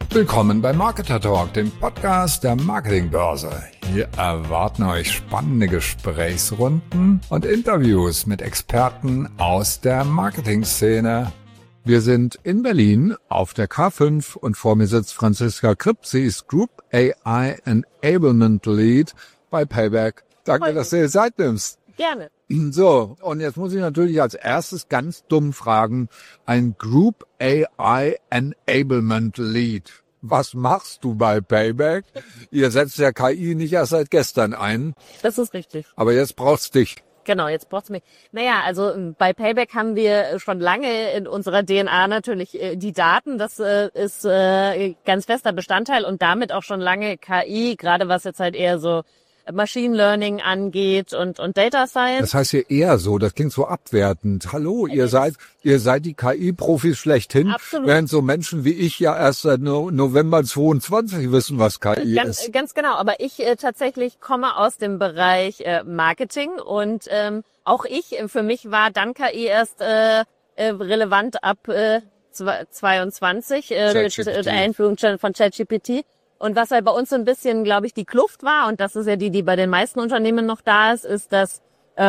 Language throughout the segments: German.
Willkommen bei Marketer Talk, dem Podcast der Marketingbörse. Hier erwarten euch spannende Gesprächsrunden und Interviews mit Experten aus der Marketingszene. Wir sind in Berlin auf der K5 und vor mir sitzt Franziska Kripp. Sie ist Group AI Enablement Lead bei Payback. Danke, dass du dir Zeit nimmst. Gerne. So, und jetzt muss ich natürlich als erstes ganz dumm fragen, ein Group AI Enablement Lead. Was machst du bei Payback? Ihr setzt ja KI nicht erst seit gestern ein. Das ist richtig. Aber jetzt braucht's dich. Genau, jetzt braucht's mich. Naja, also bei Payback haben wir schon lange in unserer DNA natürlich die Daten. Das ist ganz fester Bestandteil und damit auch schon lange KI, gerade was jetzt halt eher so Machine Learning angeht und Data Science. Das heißt hier eher so, das klingt so abwertend. Hallo, ihr seid die KI-Profis schlechthin, Absolut. Während so Menschen wie ich ja erst seit November 22 wissen, was KI ist. Ganz genau, aber ich tatsächlich komme aus dem Bereich Marketing und auch für mich war dann KI erst relevant ab 22 mit der Einführung von ChatGPT. Und was halt bei uns so ein bisschen, glaube ich, die Kluft war, und das ist ja die bei den meisten Unternehmen noch da ist, dass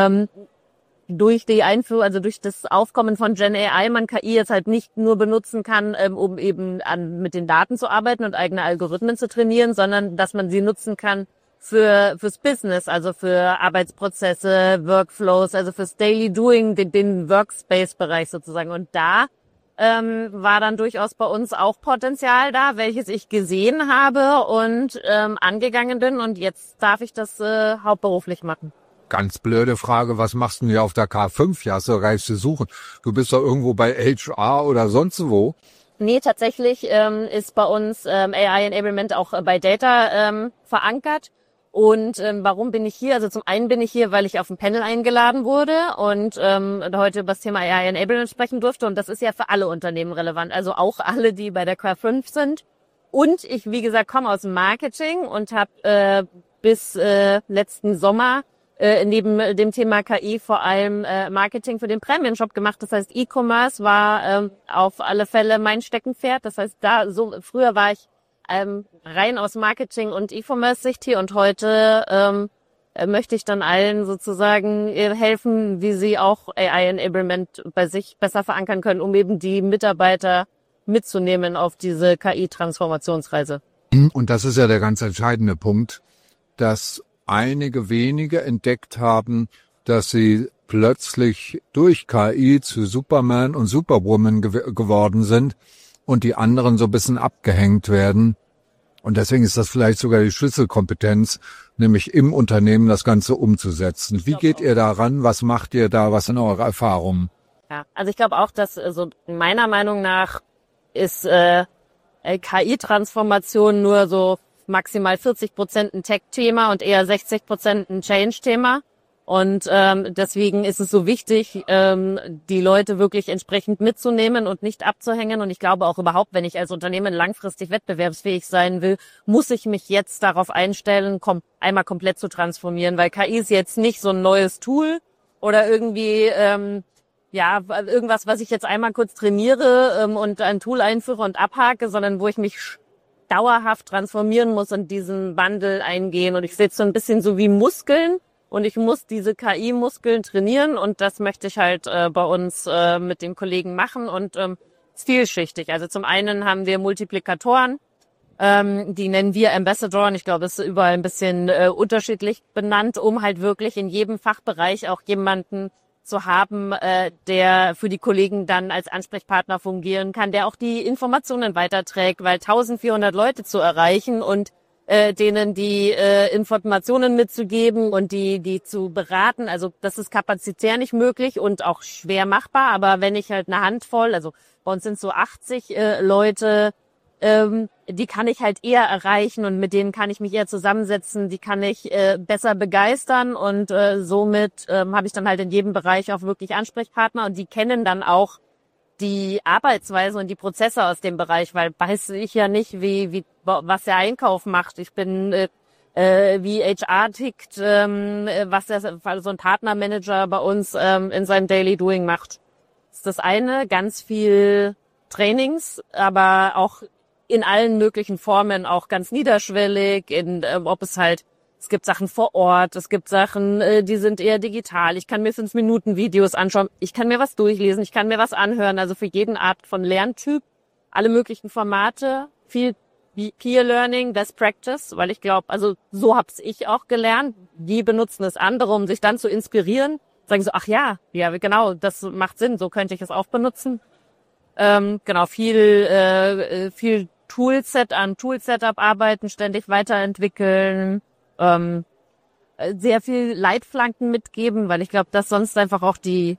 durch die Einführung, also durch das Aufkommen von Gen AI, man KI jetzt halt nicht nur benutzen kann, um eben mit den Daten zu arbeiten und eigene Algorithmen zu trainieren, sondern dass man sie nutzen kann fürs Business, also für Arbeitsprozesse, Workflows, also fürs Daily Doing, den Workspace-Bereich sozusagen. Und da war dann durchaus bei uns auch Potenzial da, welches ich gesehen habe und angegangen bin. Und jetzt darf ich das hauptberuflich machen. Ganz blöde Frage, was machst du denn hier auf der K5? Ja, hast du reichst zu suchen. Du bist doch irgendwo bei HR oder sonst wo. Nee, tatsächlich ist bei uns AI Enablement auch bei Data verankert. Und warum bin ich hier? Also zum einen bin ich hier, weil ich auf ein Panel eingeladen wurde und heute über das Thema AI Enablement sprechen durfte. Und das ist ja für alle Unternehmen relevant, also auch alle, die bei der K5 sind. Und ich, wie gesagt, komme aus dem Marketing und habe bis letzten Sommer neben dem Thema KI vor allem Marketing für den Prämienshop gemacht. Das heißt, E-Commerce war auf alle Fälle mein Steckenpferd. Das heißt, früher war ich rein aus Marketing und E-Commerce-Sicht hier und heute möchte ich dann allen sozusagen helfen, wie sie auch AI-Enablement bei sich besser verankern können, um eben die Mitarbeiter mitzunehmen auf diese KI-Transformationsreise. Und das ist ja der ganz entscheidende Punkt, dass einige wenige entdeckt haben, dass sie plötzlich durch KI zu Superman und Superwoman geworden sind und die anderen so ein bisschen abgehängt werden. Und deswegen ist das vielleicht sogar die Schlüsselkompetenz, nämlich im Unternehmen das Ganze umzusetzen. Wie geht ihr da ran? Was macht ihr da? Was sind eure Erfahrungen? Ja, also ich glaube auch, dass so meiner Meinung nach ist KI-Transformation nur so maximal 40% ein Tech-Thema und eher 60% ein Change-Thema. Und deswegen ist es so wichtig, die Leute wirklich entsprechend mitzunehmen und nicht abzuhängen. Und ich glaube auch überhaupt, wenn ich als Unternehmen langfristig wettbewerbsfähig sein will, muss ich mich jetzt darauf einstellen, einmal komplett zu transformieren. Weil KI ist jetzt nicht so ein neues Tool oder irgendwie irgendwas, was ich jetzt einmal kurz trainiere und ein Tool einführe und abhake, sondern wo ich mich dauerhaft transformieren muss und diesen Wandel eingehen. Und ich sehe es so ein bisschen so wie Muskeln. Und ich muss diese KI-Muskeln trainieren und das möchte ich halt bei uns mit den Kollegen machen und ist vielschichtig. Also zum einen haben wir Multiplikatoren, die nennen wir Ambassador. Ich glaube, es ist überall ein bisschen unterschiedlich benannt, um halt wirklich in jedem Fachbereich auch jemanden zu haben, der für die Kollegen dann als Ansprechpartner fungieren kann, der auch die Informationen weiterträgt, weil 1400 Leute zu erreichen und denen die Informationen mitzugeben und die zu beraten. Also das ist kapazitär nicht möglich und auch schwer machbar. Aber wenn ich halt eine Handvoll, also bei uns sind so 80 Leute, die kann ich halt eher erreichen und mit denen kann ich mich eher zusammensetzen, die kann ich besser begeistern und somit habe ich dann halt in jedem Bereich auch wirklich Ansprechpartner und die kennen dann auch die Arbeitsweise und die Prozesse aus dem Bereich, weil weiß ich ja nicht, was der Einkauf macht. Ich bin wie HR tickt, was so ein Partnermanager bei uns in seinem Daily Doing macht. Das ist das eine, ganz viel Trainings, aber auch in allen möglichen Formen, auch ganz niederschwellig, es gibt Sachen vor Ort, es gibt Sachen, die sind eher digital. Ich kann mir 5-Minuten-Videos anschauen, ich kann mir was durchlesen, ich kann mir was anhören, also für jeden Art von Lerntyp, alle möglichen Formate, viel Peer Learning, Best Practice, weil ich glaube, also so hab's ich auch gelernt. Die benutzen es andere, um sich dann zu inspirieren. Sagen so, ach ja, genau, das macht Sinn, so könnte ich es auch benutzen. Genau, viel Tool-Setup arbeiten, ständig weiterentwickeln, sehr viel Leitflanken mitgeben, weil ich glaube, dass sonst einfach auch die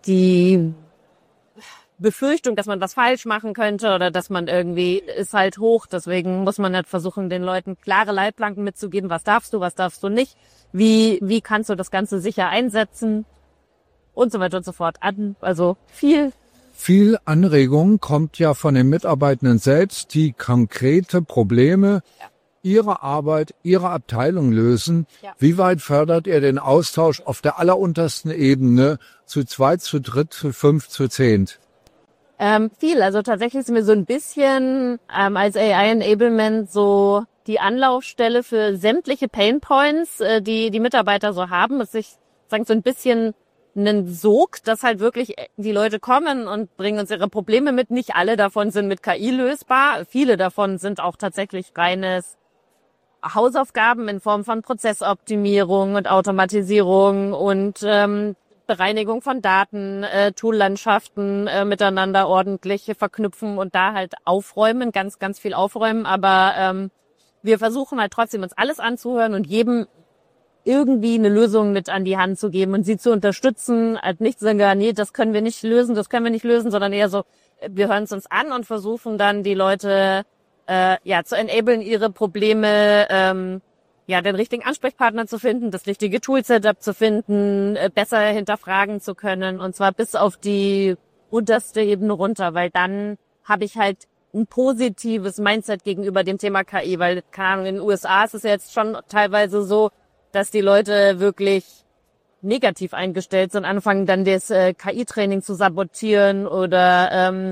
Befürchtung, dass man was falsch machen könnte oder dass man irgendwie ist halt hoch. Deswegen muss man halt versuchen, den Leuten klare Leitplanken mitzugeben. Was darfst du nicht? Wie kannst du das Ganze sicher einsetzen? Und so weiter und so fort. Also viel Anregung kommt ja von den Mitarbeitenden selbst, die konkrete Probleme ihrer Arbeit, ihrer Abteilung lösen. Ja. Wie weit fördert ihr den Austausch auf der alleruntersten Ebene zu 2, zu 3, zu 5, zu 10? Viel. Also tatsächlich sind wir so ein bisschen als AI-Enablement so die Anlaufstelle für sämtliche Painpoints, die Mitarbeiter so haben. Es sich sagen so ein bisschen einen Sog, dass halt wirklich die Leute kommen und bringen uns ihre Probleme mit. Nicht alle davon sind mit KI lösbar. Viele davon sind auch tatsächlich reines Hausaufgaben in Form von Prozessoptimierung und Automatisierung und Bereinigung von Daten, Toollandschaften miteinander ordentlich verknüpfen und da halt aufräumen, ganz, ganz viel aufräumen. Aber wir versuchen halt trotzdem uns alles anzuhören und jedem irgendwie eine Lösung mit an die Hand zu geben und sie zu unterstützen, halt nicht zu sagen, nee, das können wir nicht lösen, sondern eher so, wir hören es uns an und versuchen dann die Leute zu enablen, ihre Probleme, den richtigen Ansprechpartner zu finden, das richtige Tool-Setup zu finden, besser hinterfragen zu können und zwar bis auf die unterste Ebene runter, weil dann habe ich halt ein positives Mindset gegenüber dem Thema KI, weil, keine Ahnung, in den USA ist es ja jetzt schon teilweise so, dass die Leute wirklich negativ eingestellt sind, anfangen dann das KI-Training zu sabotieren oder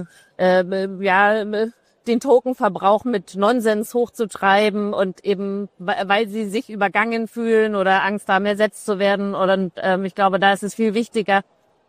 den Tokenverbrauch mit Nonsens hochzutreiben und eben, weil sie sich übergangen fühlen oder Angst haben, ersetzt zu werden. Und ich glaube, da ist es viel wichtiger,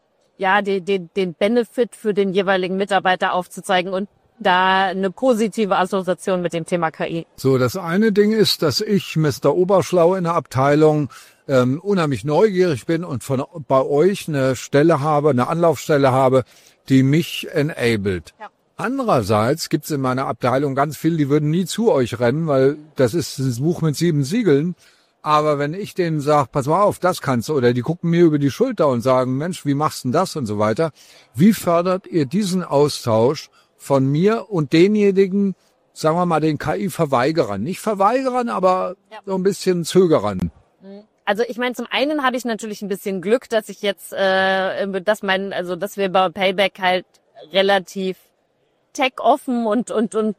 den Benefit für den jeweiligen Mitarbeiter aufzuzeigen und da eine positive Assoziation mit dem Thema KI. So, das eine Ding ist, dass ich, Mr. Oberschlau in der Abteilung, unheimlich neugierig bin und bei euch eine Anlaufstelle habe, die mich enabled. Ja. Andererseits gibt's in meiner Abteilung ganz viele, die würden nie zu euch rennen, weil das ist ein Buch mit 7 Siegeln. Aber wenn ich denen sage, pass mal auf, das kannst du, oder die gucken mir über die Schulter und sagen, Mensch, wie machst du denn das und so weiter. Wie fördert ihr diesen Austausch von mir und denjenigen, sagen wir mal, den KI-Verweigerern? Nicht Verweigerern, aber so ein bisschen Zögerern. Also ich meine, zum einen habe ich natürlich ein bisschen Glück, dass ich jetzt, dass wir bei Payback halt relativ tech-offen und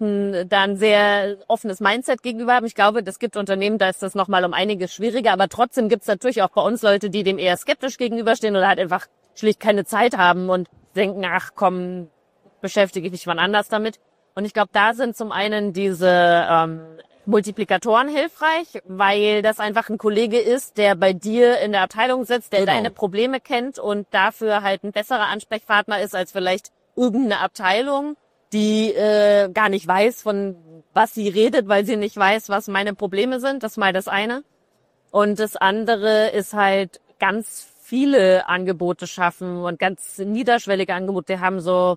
da ein sehr offenes Mindset gegenüber haben. Ich glaube, das gibt Unternehmen, da ist das nochmal um einiges schwieriger, aber trotzdem gibt es natürlich auch bei uns Leute, die dem eher skeptisch gegenüberstehen oder halt einfach schlicht keine Zeit haben und denken, ach komm, beschäftige ich mich wann anders damit. Und ich glaube, da sind zum einen diese Multiplikatoren hilfreich, weil das einfach ein Kollege ist, der bei dir in der Abteilung sitzt, der deine Probleme kennt und dafür halt ein besserer Ansprechpartner ist als vielleicht irgendeine Abteilung, die gar nicht weiß, von was sie redet, weil sie nicht weiß, was meine Probleme sind. Das ist mal das eine. Und das andere ist halt ganz viele Angebote schaffen und ganz niederschwellige Angebote. Wir haben so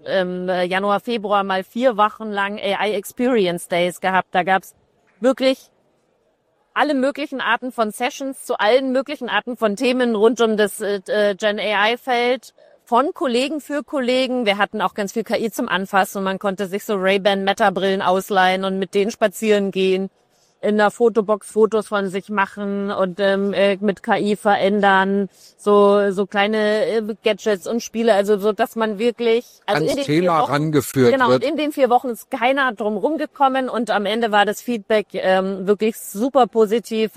Januar, Februar mal 4 Wochen lang AI Experience Days gehabt. Da gab's wirklich alle möglichen Arten von Sessions zu allen möglichen Arten von Themen rund um das Gen AI-Feld. Von Kollegen für Kollegen. Wir hatten auch ganz viel KI zum Anfassen und man konnte sich so Ray-Ban Meta-Brillen ausleihen und mit denen spazieren gehen, in der Fotobox Fotos von sich machen und mit KI verändern, so kleine Gadgets und Spiele, also so, dass man wirklich ans Thema rangeführt wird. Genau, und in den 4 Wochen ist keiner drum rumgekommen und am Ende war das Feedback wirklich super positiv.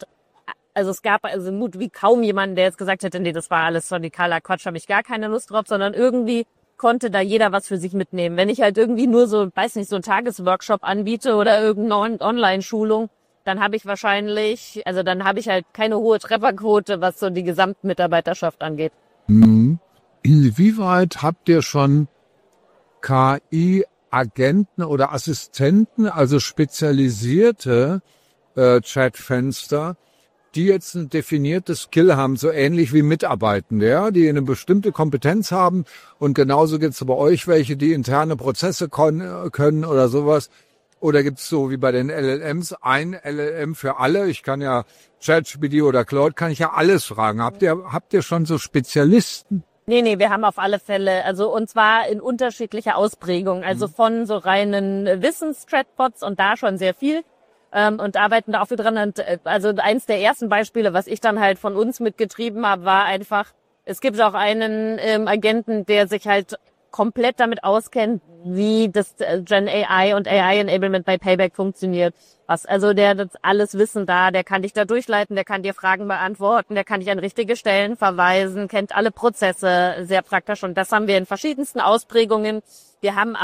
Es gab Mut wie kaum jemanden, der jetzt gesagt hätte, nee, das war alles radikaler Quatsch, habe ich gar keine Lust drauf, sondern irgendwie konnte da jeder was für sich mitnehmen. Wenn ich halt irgendwie nur so, weiß nicht, so einen Tagesworkshop anbiete oder irgendeine Online-Schulung, dann habe ich halt keine hohe Trefferquote, was so die Gesamtmitarbeiterschaft angeht. Inwieweit habt ihr schon KI-Agenten oder Assistenten, also spezialisierte Chatfenster, die jetzt ein definiertes Skill haben, so ähnlich wie Mitarbeitende, ja, die eine bestimmte Kompetenz haben, und genauso gibt es bei euch welche, die interne Prozesse können oder sowas? Oder gibt es so wie bei den LLMs ein LLM für alle? Ich kann ja ChatGPT oder Claude, kann ich ja alles fragen. Habt ihr schon so Spezialisten? Nee, wir haben auf alle Fälle, also und zwar in unterschiedlicher Ausprägung, also von so reinen Wissens-Chatbots und da schon sehr viel. Und arbeiten da auch viel dran. Und, also eins der ersten Beispiele, was ich dann halt von uns mitgetrieben habe, war einfach, es gibt auch einen Agenten, der sich halt komplett damit auskennt, wie das Gen AI und AI Enablement bei Payback funktioniert. Der das alles Wissen da, der kann dich da durchleiten, der kann dir Fragen beantworten, der kann dich an richtige Stellen verweisen, kennt alle Prozesse, sehr praktisch. Und das haben wir in verschiedensten Ausprägungen. Wir haben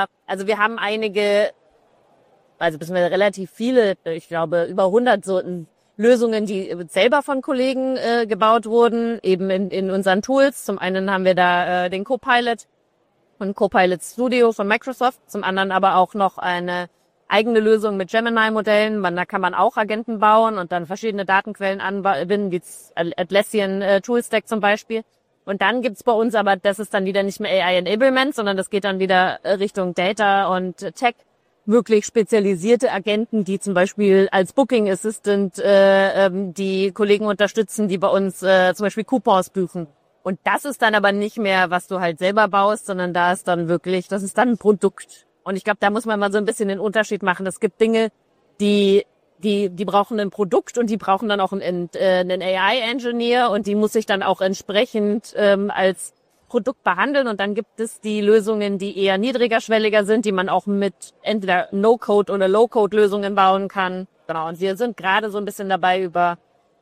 einige, beziehungsweise relativ viele, ich glaube über 100 so Lösungen, die selber von Kollegen gebaut wurden, eben in unseren Tools. Zum einen haben wir da den Copilot und Copilot Studio von Microsoft, zum anderen aber auch noch eine eigene Lösung mit Gemini-Modellen. Da kann man auch Agenten bauen und dann verschiedene Datenquellen anbinden, wie Atlassian Toolstack zum Beispiel. Und dann gibt's bei uns aber, das ist dann wieder nicht mehr AI Enablement, sondern das geht dann wieder Richtung Data und Tech. Wirklich spezialisierte Agenten, die zum Beispiel als Booking Assistant die Kollegen unterstützen, die bei uns zum Beispiel Coupons buchen. Und das ist dann aber nicht mehr, was du halt selber baust, sondern das ist dann ein Produkt. Und ich glaube, da muss man mal so ein bisschen den Unterschied machen. Es gibt Dinge, die brauchen ein Produkt und die brauchen dann auch einen AI-Engineer und die muss sich dann auch entsprechend als Produkt behandeln. Und dann gibt es die Lösungen, die eher niedrigerschwelliger sind, die man auch mit entweder No-Code oder Low-Code-Lösungen bauen kann. Genau. Und wir sind gerade so ein bisschen dabei, über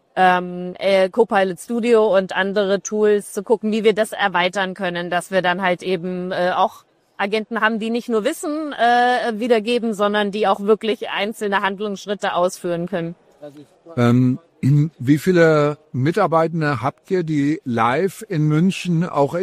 Copilot Studio und andere Tools zu gucken, wie wir das erweitern können, dass wir dann halt eben auch Agenten haben, die nicht nur Wissen wiedergeben, sondern die auch wirklich einzelne Handlungsschritte ausführen können. Wie viele Mitarbeitende habt ihr, die live in München auch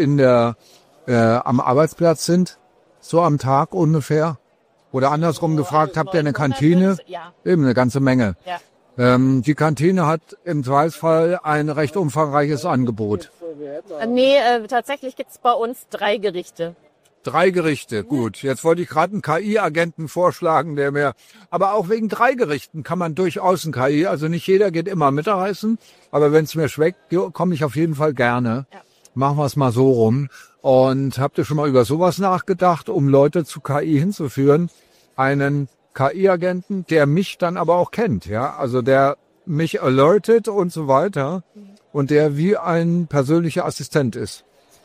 am Arbeitsplatz sind? So am Tag ungefähr? Oder andersrum gefragt, habt ihr eine Kantine? Ja. Eben eine ganze Menge. Ja. Die Kantine hat im Zweifelsfall ein recht umfangreiches Angebot. Nee, tatsächlich gibt's bei uns 3 Gerichte. 3 Gerichte, gut. Jetzt wollte ich gerade einen KI-Agenten vorschlagen, aber auch wegen 3 Gerichten kann man durchaus einen KI, also nicht jeder geht immer Mittagessen, aber wenn es mir schmeckt, komme ich auf jeden Fall gerne. Ja. Machen wir es mal so rum. Und habt ihr schon mal über sowas nachgedacht, um Leute zu KI hinzuführen? Einen KI-Agenten, der mich dann aber auch kennt, ja, also der mich alertet und so weiter und der wie ein persönlicher Assistent ist.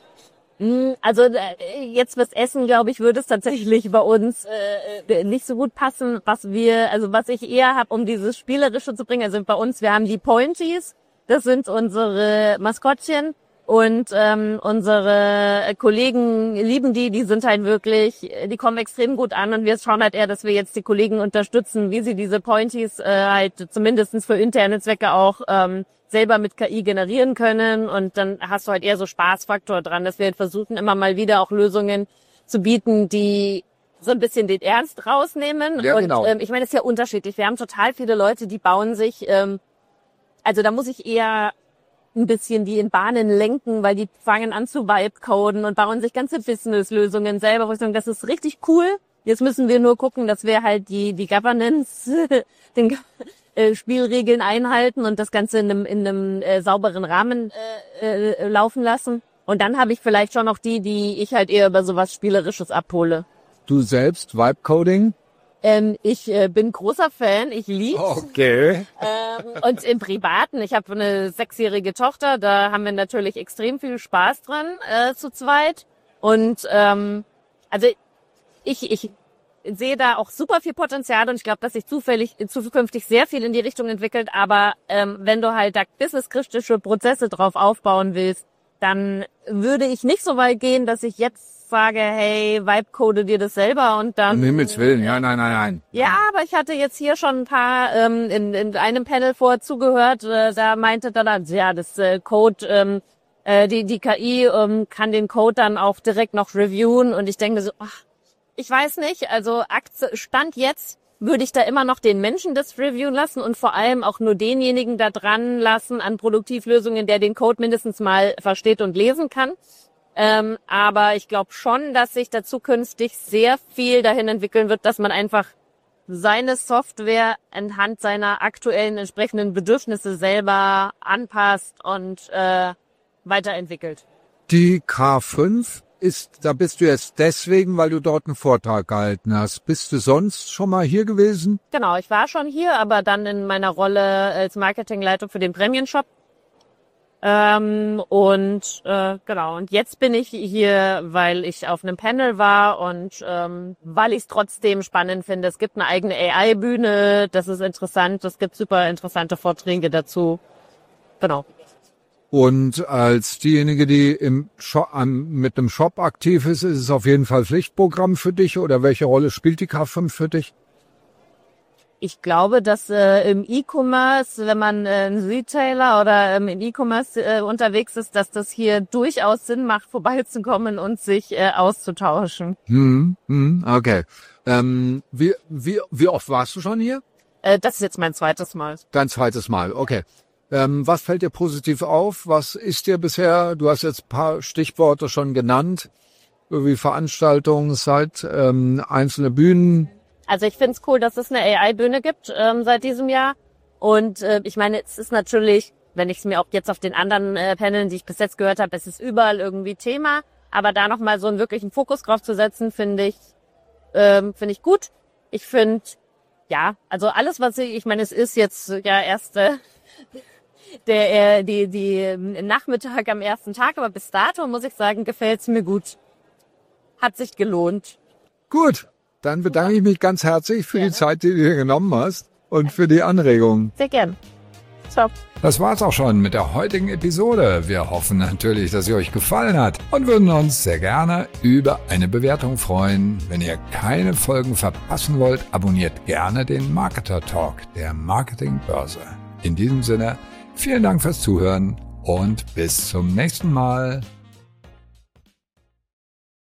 Also jetzt fürs Essen, glaube ich, würde es tatsächlich bei uns nicht so gut passen, was ich eher habe, um dieses Spielerische zu bringen. Also bei uns, wir haben die Pointies, das sind unsere Maskottchen. Und unsere Kollegen lieben die sind halt wirklich, die kommen extrem gut an und wir schauen halt eher, dass wir jetzt die Kollegen unterstützen, wie sie diese Pointies halt zumindestens für interne Zwecke auch selber mit KI generieren können. Und dann hast du halt eher so Spaßfaktor dran, dass wir halt versuchen, immer mal wieder auch Lösungen zu bieten, die so ein bisschen den Ernst rausnehmen. Ja, genau. Und ich meine, das ist ja unterschiedlich. Wir haben total viele Leute, die bauen sich, also da muss ich eher ein bisschen die in Bahnen lenken, weil die fangen an zu Vibe-Coden und bauen sich ganze Business-Lösungen selber. Wo ich sage, das ist richtig cool. Jetzt müssen wir nur gucken, dass wir halt die Governance, den Spielregeln einhalten und das Ganze in einem sauberen Rahmen laufen lassen. Und dann habe ich vielleicht schon noch die ich halt eher über sowas Spielerisches abhole. Du selbst, Vibe-Coding? Ich bin großer Fan, ich lieb's. Okay. Und im Privaten, ich habe eine 6-jährige Tochter, da haben wir natürlich extrem viel Spaß dran zu zweit. Und also ich sehe da auch super viel Potenzial und ich glaube, dass sich zukünftig sehr viel in die Richtung entwickelt. Aber wenn du halt da businesskritische Prozesse drauf aufbauen willst, dann würde ich nicht so weit gehen, dass ich jetzt sage, hey, Vibe-code dir das selber und dann... Um Himmels Willen, ja, nein. Ja, aber ich hatte jetzt hier schon ein paar in einem Panel vorher zugehört, da meinte dann, ja, das Code, die KI kann den Code dann auch direkt noch reviewen und ich denke so, ach, ich weiß nicht, also Stand jetzt würde ich da immer noch den Menschen das reviewen lassen und vor allem auch nur denjenigen da dran lassen an Produktivlösungen, der den Code mindestens mal versteht und lesen kann. Aber ich glaube schon, dass sich da zukünftig sehr viel dahin entwickeln wird, dass man einfach seine Software anhand seiner aktuellen entsprechenden Bedürfnisse selber anpasst und weiterentwickelt. Die K5 da bist du jetzt deswegen, weil du dort einen Vortrag gehalten hast. Bist du sonst schon mal hier gewesen? Genau, ich war schon hier, aber dann in meiner Rolle als Marketingleitung für den Premium-Shop. Genau, und jetzt bin ich hier, weil ich auf einem Panel war und weil ich es trotzdem spannend finde. Es gibt eine eigene AI-Bühne, das ist interessant, es gibt super interessante Vorträge dazu. Genau. Und als diejenige, die im Shop, mit dem Shop aktiv ist es auf jeden Fall Pflichtprogramm für dich oder welche Rolle spielt die K5 für dich? Ich glaube, dass im E-Commerce, wenn man ein Retailer oder im E-Commerce unterwegs ist, dass das hier durchaus Sinn macht, vorbeizukommen und sich auszutauschen. Okay. Wie oft warst du schon hier? Das ist jetzt mein zweites Mal. Dein zweites Mal, okay. Was fällt dir positiv auf? Was ist dir bisher, du hast jetzt ein paar Stichworte schon genannt, wie Veranstaltungszeit, einzelne Bühnen. Also ich finde es cool, dass es eine AI-Bühne gibt seit diesem Jahr. Und ich meine, es ist natürlich, wenn ich es mir auch jetzt auf den anderen Paneln, die ich bis jetzt gehört habe, es ist überall irgendwie Thema. Aber da nochmal so einen wirklichen Fokus drauf zu setzen, finde ich gut. Ich finde, ja, also alles, was ich meine, es ist jetzt ja erst die Nachmittag am ersten Tag, aber bis dato muss ich sagen, gefällt es mir gut. Hat sich gelohnt. Gut, dann bedanke ich mich ganz herzlich für die Zeit, die du dir genommen hast und für die Anregungen. Sehr gern. Ciao. Das war's auch schon mit der heutigen Episode. Wir hoffen natürlich, dass sie euch gefallen hat und würden uns sehr gerne über eine Bewertung freuen. Wenn ihr keine Folgen verpassen wollt, abonniert gerne den Marketer Talk der Marketingbörse. In diesem Sinne, vielen Dank fürs Zuhören und bis zum nächsten Mal.